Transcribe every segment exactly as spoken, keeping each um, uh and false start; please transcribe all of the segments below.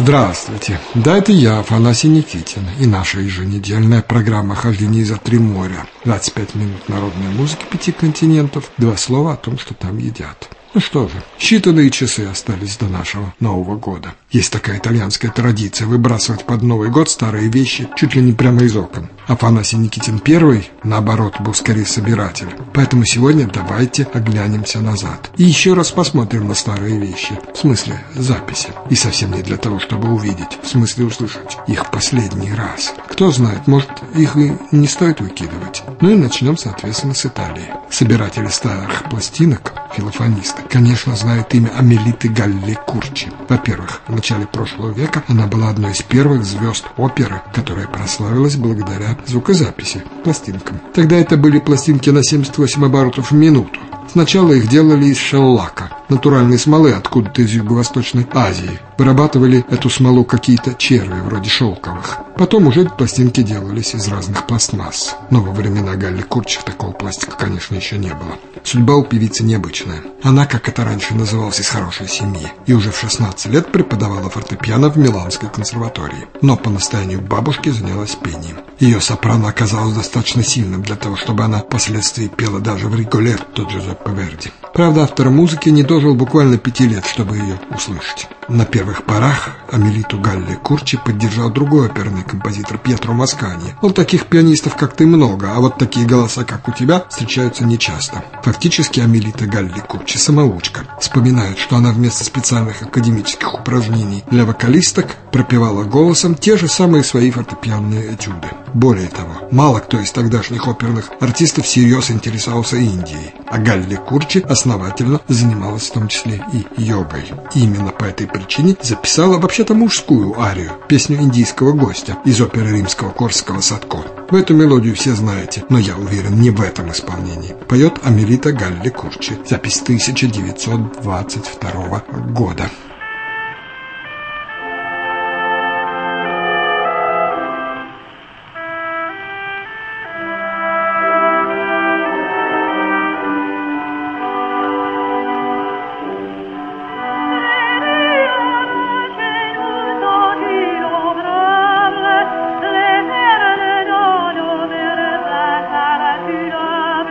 Здравствуйте, да, это я, Афанасий Никитин, и наша еженедельная программа «Хождение за три моря». двадцать пять минут народной музыки пяти континентов, два слова о том, что там едят. Ну что же, считанные часы остались до нашего Нового года. Есть такая итальянская традиция выбрасывать под Новый год старые вещи чуть ли не прямо из окон. Афанасий Никитин первый, наоборот, был скорее собиратель. Поэтому сегодня давайте оглянемся назад. И еще раз посмотрим на старые вещи. В смысле записи. И совсем не для того, чтобы увидеть. В смысле услышать их последний раз. Кто знает, может, их и не стоит выкидывать. Ну и начнем, соответственно, с Италии. Собиратели старых пластинок, филофонисты, конечно, знают имя Амелиты Галли Курчи. Во-первых, в начале прошлого века она была одной из первых звезд оперы, которая прославилась благодаря звукозаписи, пластинкам. Тогда это были пластинки на семьдесят восемь оборотов в минуту. Сначала их делали из шеллака, натуральной смолы откуда-то из Юго-Восточной Азии. Вырабатывали эту смолу какие-то черви, вроде шелковых. Потом уже пластинки делались из разных пластмасс. Но во времена Галли Курчи такого пластика, конечно, еще не было. Судьба у певицы необычная. Она, как это раньше называлось, из хорошей семьи. И уже в шестнадцать лет преподавала фортепиано в Миланской консерватории. Но по настоянию бабушки занялась пением. Ее сопрано оказалось достаточно сильным для того, чтобы она впоследствии пела даже в Риголетто Джузеппе Верди. Правда, автор музыки не дожил буквально пяти лет, чтобы ее услышать. На первых порах Амелиту Галли Курчи поддержал другой оперный композитор Пьетро Маскани. Мол, таких пианистов, как ты, много, а вот такие голоса, как у тебя, встречаются нечасто. Фактически Амелита Галли Курчи самоучка. Вспоминают, что она вместо специальных академических упражнений для вокалисток пропевала голосом те же самые свои фортепианные этюды. Более того, мало кто из тогдашних оперных артистов всерьез интересовался Индией, а Галли Курчи основательно занималась в том числе и йогой. И именно по этой причине записала вообще-то мужскую арию, песню индийского гостя из оперы римского Корсакова «Садко». Вы эту мелодию все знаете, но я уверен, не в этом исполнении. Поет Амелита Галли Курчи. Запись тысяча девятьсот двадцать второго года.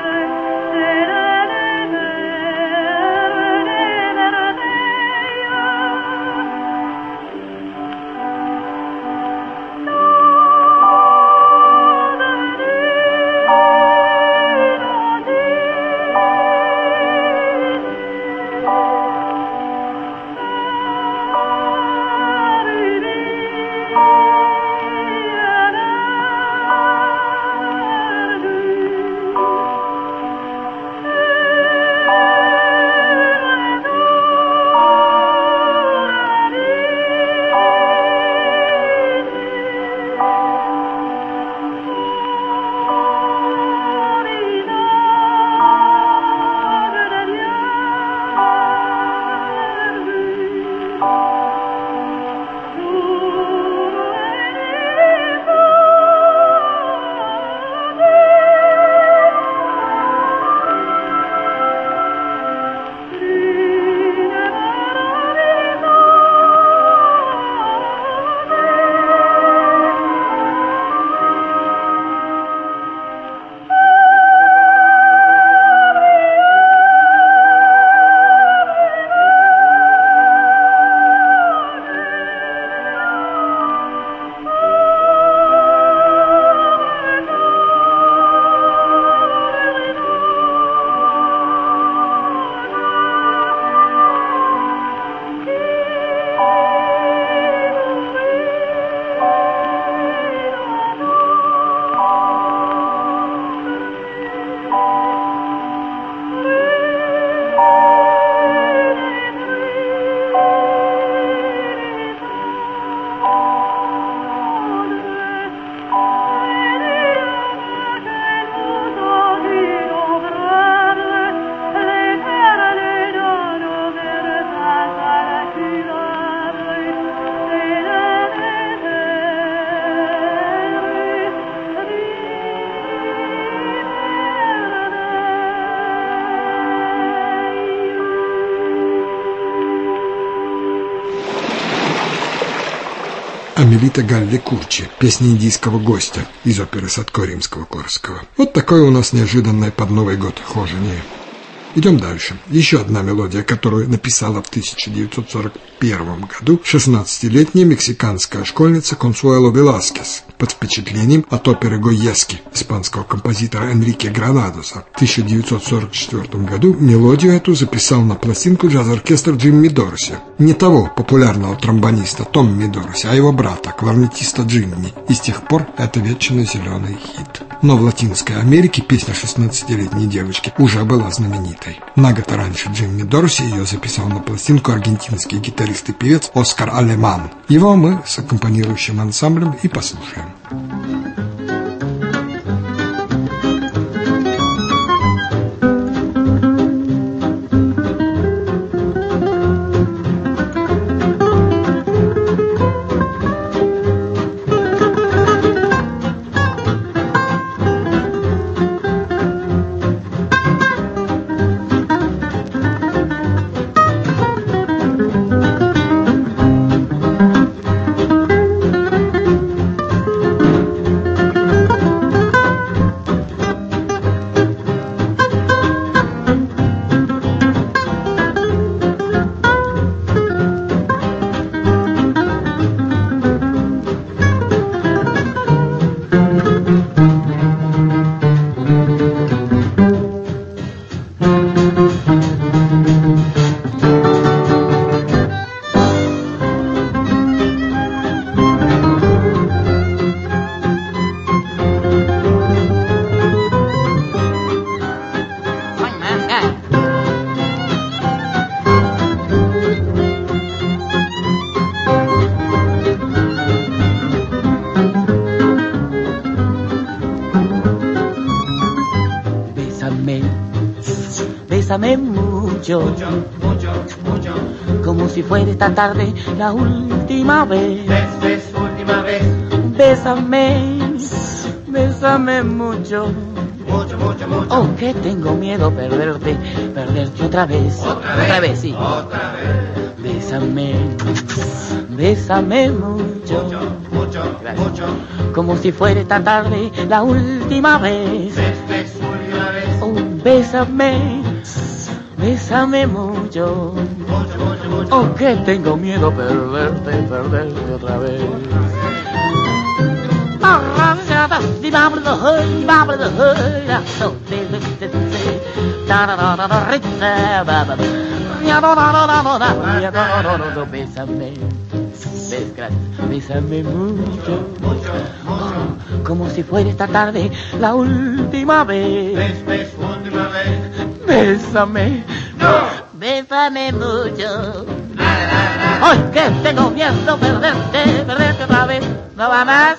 Yeah. Амелита Галли Курчи, песня индийского гостя из оперы Садко Римского-Корсакова. Вот такое у нас неожиданное под Новый год хожение. Идем дальше. Еще одна мелодия, которую написала в тысяча девятьсот сорок первом году шестнадцатилетняя мексиканская школьница Консуэло Веласкес под впечатлением от оперы Гойески испанского композитора Энрике Гранадоса. В тысяча девятьсот сорок четвёртом году мелодию эту записал на пластинку джаз-оркестр Джимми Дорси. Не того популярного тромбониста Томми Дорси, а его брата, кларнетиста Джимми. И с тех пор это вечно зеленый хит. Но в Латинской Америке песня шестнадцатилетней девочки уже была знаменитой. На год раньше Джимми Дорси ее записал на пластинку аргентинский гитарист и певец Оскар Алеман. Его мы с аккомпанирующим ансамблем и послушаем. Bésame mucho, mucho, mucho, mucho, como si fuera esta tarde la última vez. Ves, ves, última vez. Bésame, bésame mucho, mucho, mucho, mucho. Oh, que tengo miedo perderte, perderte otra vez. Otra vez, otra vez, sí. Otra vez. Bésame, bésame mucho, mucho, mucho, mucho, como si fuera esta tarde la última vez. Ves, ves, última vez. Oh, bésame, bésame mucho, mucho, mucho, mucho. Oh, que tengo miedo perderte, perderte otra vez. Bésame, bésame mucho, mucho, mucho, como si fuera esta tarde la última vez. Ves, ves, última vez. Bésame, no, bésame mucho. Nada, nada, nada. Ay, que tengo miedo perderte, perderte otra vez. No va más.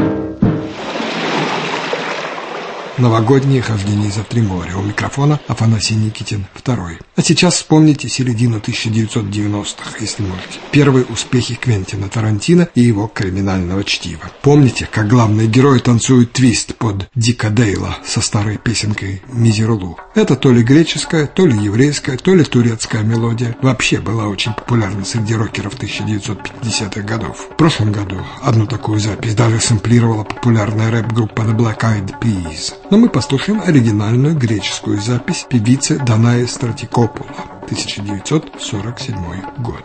Новогоднее хождение за три моря. У микрофона Афанасий Никитин, второй. А сейчас вспомните середину тысяча девятьсот девяностых, если можете. Первые успехи Квентина Тарантино и его криминального чтива. Помните, как главные герои танцуют твист под Дика Дейла со старой песенкой «Мизерлу». Это то ли греческая, то ли еврейская, то ли турецкая мелодия. Вообще была очень популярна среди рокеров тысяча девятьсот пятидесятых годов. В прошлом году одну такую запись даже сэмплировала популярная рэп-группа The Black Eyed Peas. Но мы послушаем оригинальную греческую запись певицы Данаи Стратикопула, тысяча девятьсот сорок седьмой год.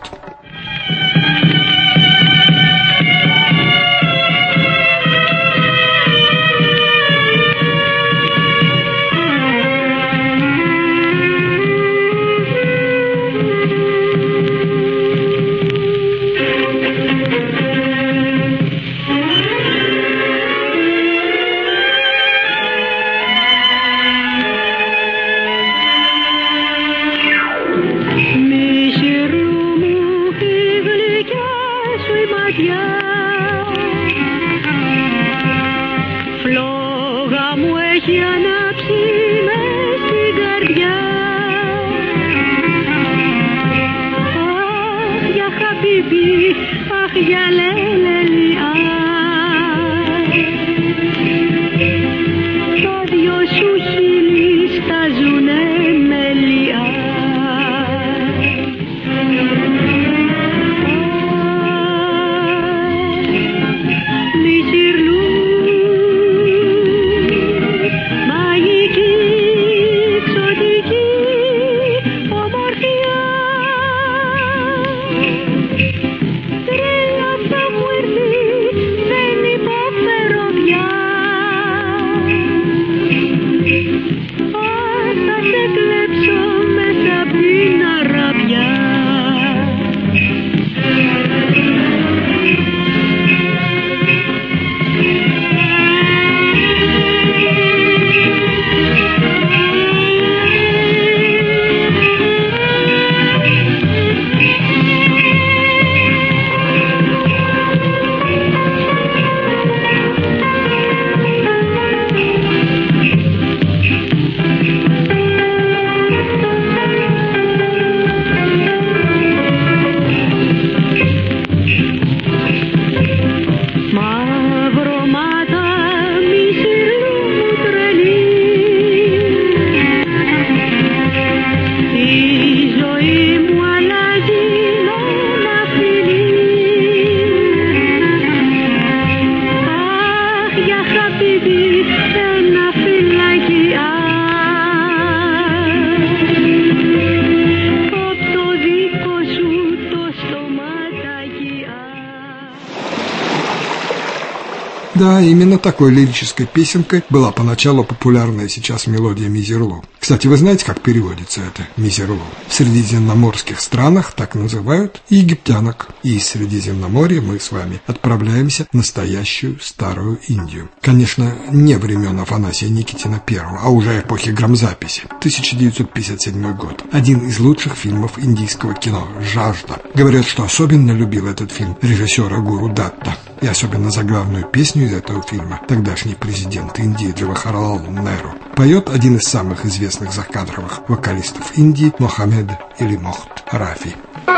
Да, именно такой лирической песенкой была поначалу популярная сейчас мелодия «Мизерлу». Кстати, вы знаете, как переводится это «Мизерлу»? В средиземноморских странах так называют и египтянок. И из Средиземноморья мы с вами отправляемся в настоящую старую Индию. Конечно, не времен Афанасия Никитина Первого, а уже эпохи грамзаписи. тысяча девятьсот пятьдесят седьмой год. Один из лучших фильмов индийского кино «Жажда». Говорят, что особенно любил этот фильм режиссера Гуру Датта. И особенно заглавную песню из этого фильма тогдашний президент Индии Джавахарлал Неру поет один из самых известных закадровых вокалистов Индии Мохаммед или Мохт Рафи.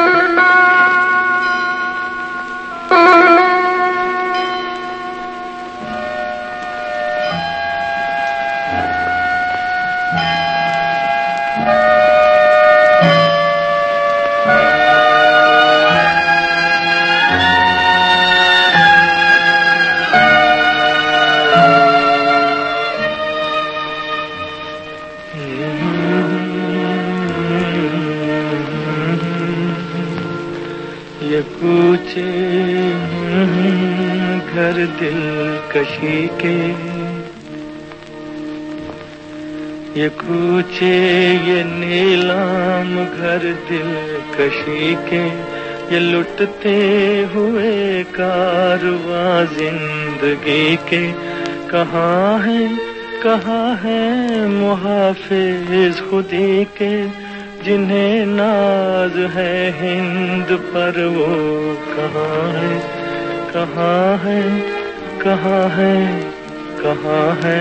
घर दिल कशी के ये कूचे ये नीलाम घर दिल कशी के ये लुटते हुए कारवां जिंदगी के कहाँ है कहाँ है मुहाफिज खुदी के जिन्हें नाज है हिंद पर वो कहाँ है कहाँ है कहाँ है कहाँ है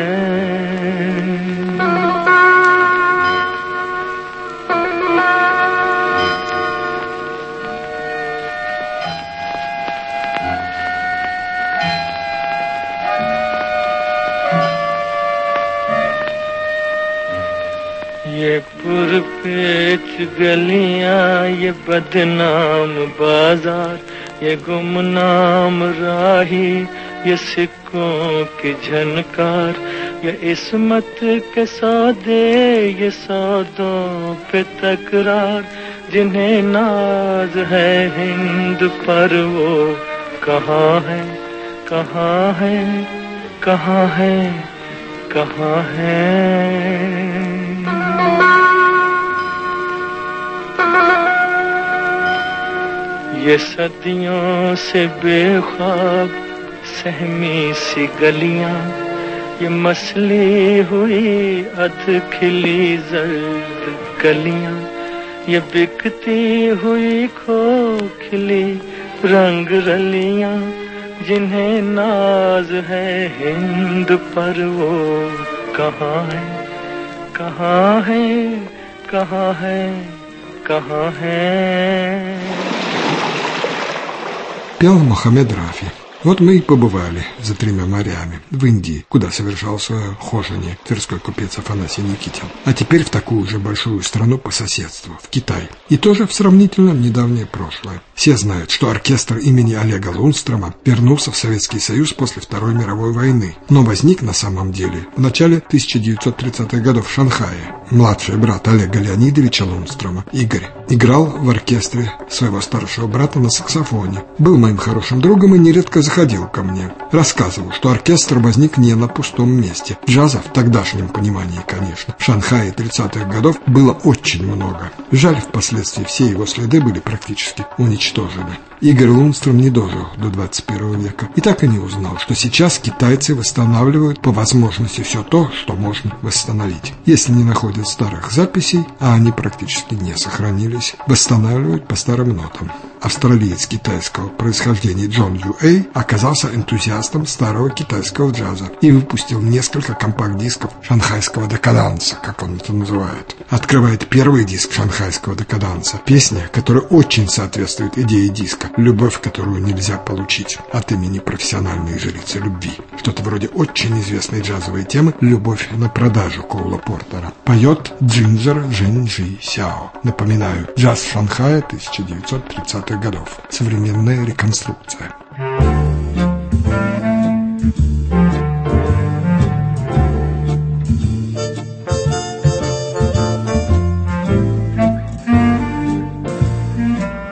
ये पुरपेच गलियां ये बदनाम बाजार ये गुमनाम राही ये सिक्कों की झनकार ये इस्मत के सौदे ये सौदों पे तकरार जिन्हें नाज है हिंद पर वो कहाँ है कहाँ है कहाँ है कहाँ है ये सदियों से बेख्वाब सहमी सी गलियां ये मसली हुई अध खिली जर्द कलियां ये बिकती हुई खोखली रंग रलियां जिन्हें नाज है हिंद पर वो कहाँ है कहाँ है कहाँ है कहाँ है Пел Мохаммед Рафи. Вот мы и побывали за тремя морями в Индии, куда совершал свое хожение тверской купец Афанасий Никитин. А теперь в такую же большую страну по соседству, в Китай. И тоже в сравнительно недавнее прошлое. Все знают, что оркестр имени Олега Лундстрома вернулся в Советский Союз после Второй мировой войны, но возник на самом деле в начале тысяча девятьсот тридцатых годов в Шанхае. Младший брат Олега Леонидовича Лундстрома, Игорь, играл в оркестре своего старшего брата на саксофоне. Был моим хорошим другом и нередко заходил ко мне. Рассказывал, что оркестр возник не на пустом месте. Джаза, в тогдашнем понимании, конечно, в Шанхае тридцатых годов было очень много. Жаль, впоследствии все его следы были практически уничтожены. Игорь Лундстром не дожил до двадцать первого века и так и не узнал, что сейчас китайцы восстанавливают по возможности все то, что можно восстановить. Если не находят старых записей, а они практически не сохранились, восстанавливают по старым нотам. Австралиец китайского происхождения Джон Ю Эй оказался энтузиастом старого китайского джаза и выпустил несколько компакт-дисков шанхайского декаданса, как он это называет. Открывает первый диск шанхайского декаданса, песня, которая очень соответствует идее диска, любовь, которую нельзя получить от имени профессиональной жрицы любви. Что-то вроде очень известной джазовой темы «Любовь на продажу» Коула Портера. Поет Джинджер Жэньжи Сяо. Напоминаю, джаз Шанхая тысяча девятьсот тридцатых годов. Современная реконструкция.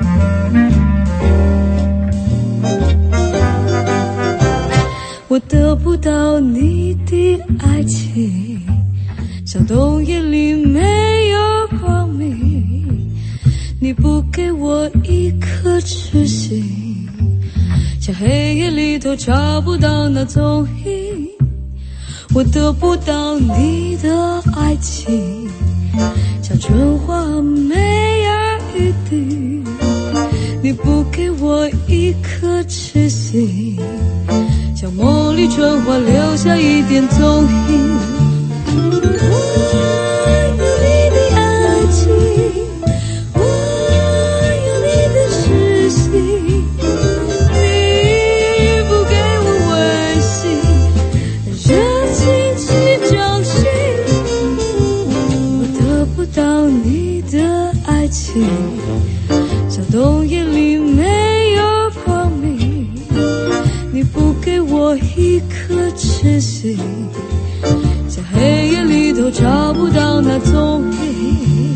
वो तो 小冬夜里没有光明，你不给我一颗痴心，像黑夜里头找不到那踪影，我得不到你的爱情，像春花梅儿一地，你不给我一颗痴心，像梦里春花留下一点踪影。像冬夜里没有光明，你不给我一颗痴心，像黑夜里头找不到那踪影。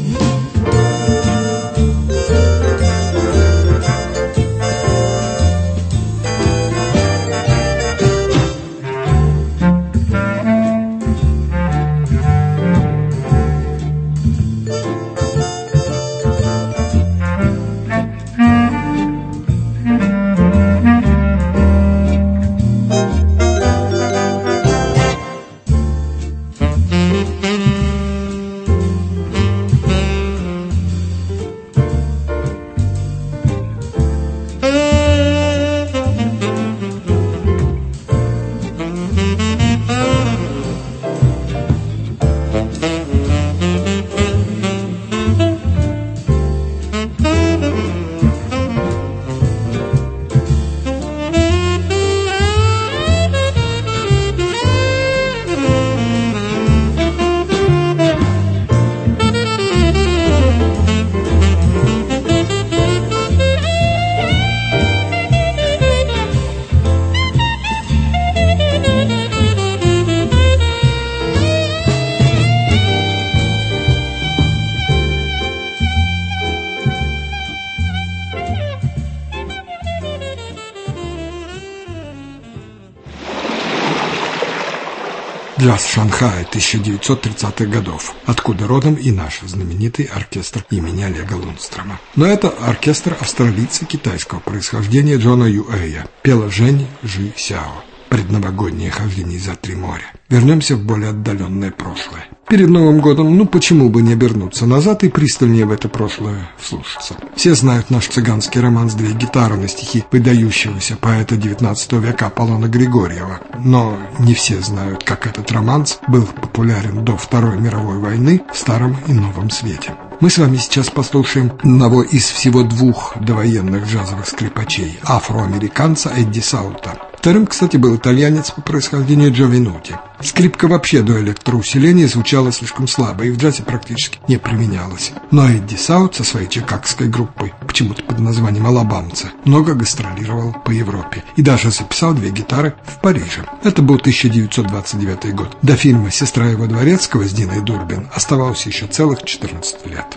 Джаз Шанхая тысяча девятьсот тридцатых годов, откуда родом и наш знаменитый оркестр имени Олега Лундстрома. Но это оркестр австралийца китайского происхождения Джона Юэя, пела Жень Жи Сяо. Предновогоднее хождение за три моря. Вернемся в более отдаленное прошлое. Перед Новым годом, ну почему бы не обернуться назад и пристальнее в это прошлое вслушаться. Все знают наш цыганский романс «Две гитары» на стихи выдающегося поэта девятнадцатого века Аполлона Григорьева. Но не все знают, как этот романс был популярен до Второй мировой войны в Старом и Новом Свете. Мы с вами сейчас послушаем одного из всего двух довоенных джазовых скрипачей, афроамериканца Эдди Саута. Вторым, кстати, был итальянец по происхождению Джо Винути. Скрипка вообще до электроусиления звучала слишком слабо и в джазе практически не применялась. Но Эдди Саут со своей чикагской группой, почему-то под названием «Алабамцы», много гастролировал по Европе и даже записал две гитары в Париже. Это был тысяча девятьсот двадцать девятый год. До фильма «Сестра его дворецкого» с Диной Дурбин оставалось еще целых четырнадцать лет.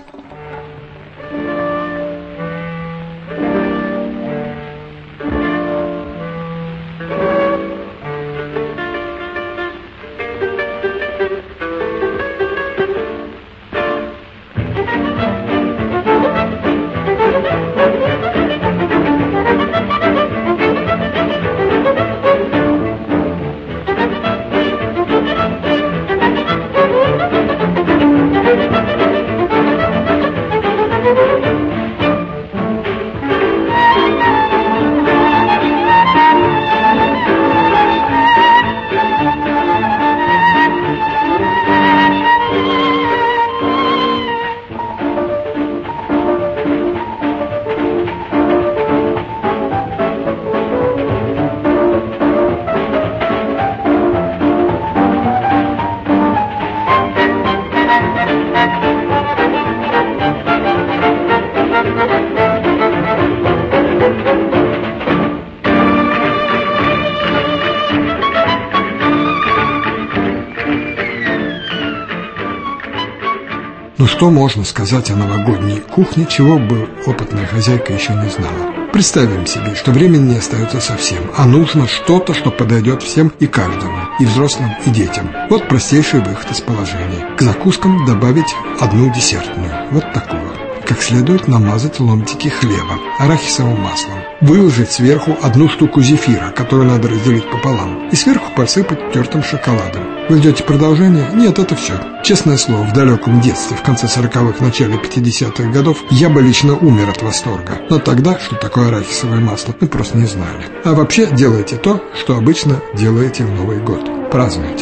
Ну что можно сказать о новогодней кухне, чего бы опытная хозяйка еще не знала? представим себе, что времени не остается совсем, а нужно что-то, что подойдет всем и каждому, и взрослым, и детям. Вот простейший выход из положения. К закускам добавить одну десертную, вот такую. Как следует намазать ломтики хлеба арахисовым маслом. Выложить сверху одну штуку зефира, которую надо разделить пополам, и сверху посыпать тертым шоколадом. Вы ждете продолжения? Нет, это все. Честное слово, в далеком детстве, в конце сороковых, начале пятидесятых годов, я бы лично умер от восторга. Но тогда, что такое арахисовое масло, мы просто не знали. А вообще делайте то, что обычно делаете в Новый год. Празднуйте.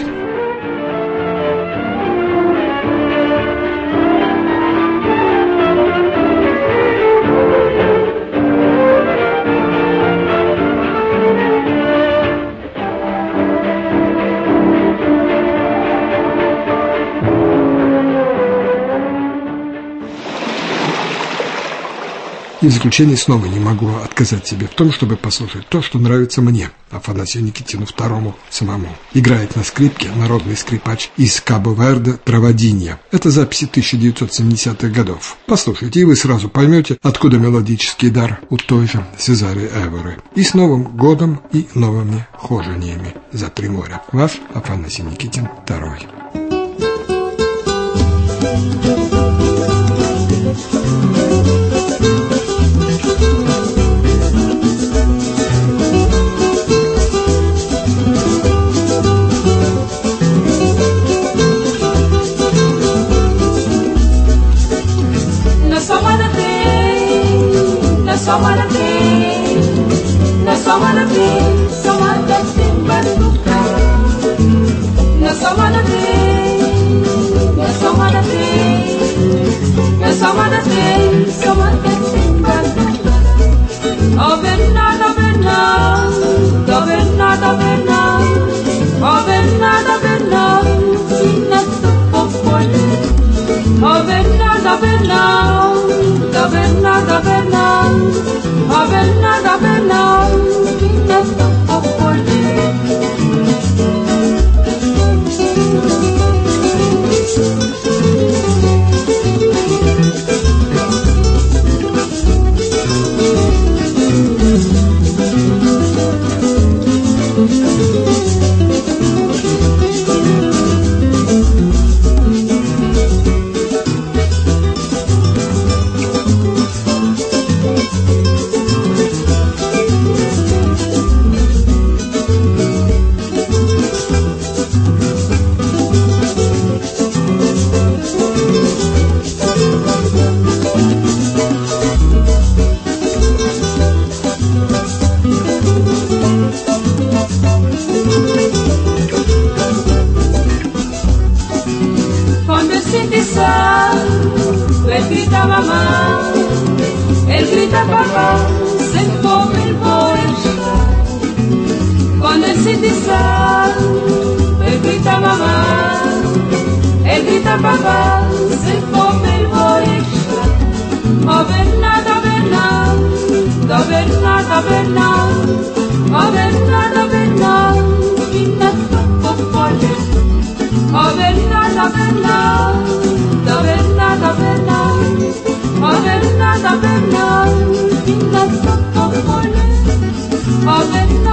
И в заключение снова не могу отказать себе в том, чтобы послушать то, что нравится мне, Афанасию Никитину второму самому. Играет на скрипке народный скрипач из Кабо-Верде Проводинья. Это записи тысяча девятьсот семидесятых годов. Послушайте, и вы сразу поймете, откуда мелодический дар у той же Сезари Эворы. И с Новым годом и новыми хожениями за три моря. Ваш Афанасий Никитин второй.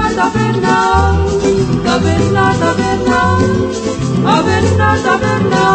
Taverna, taverna, taverna, taverna, taverna,